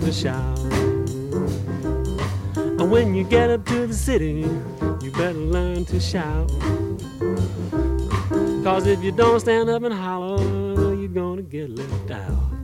to shout. And when you get up to the city, you better learn to shout. 'Cause if you don't stand up and holler, you're gonna get left out.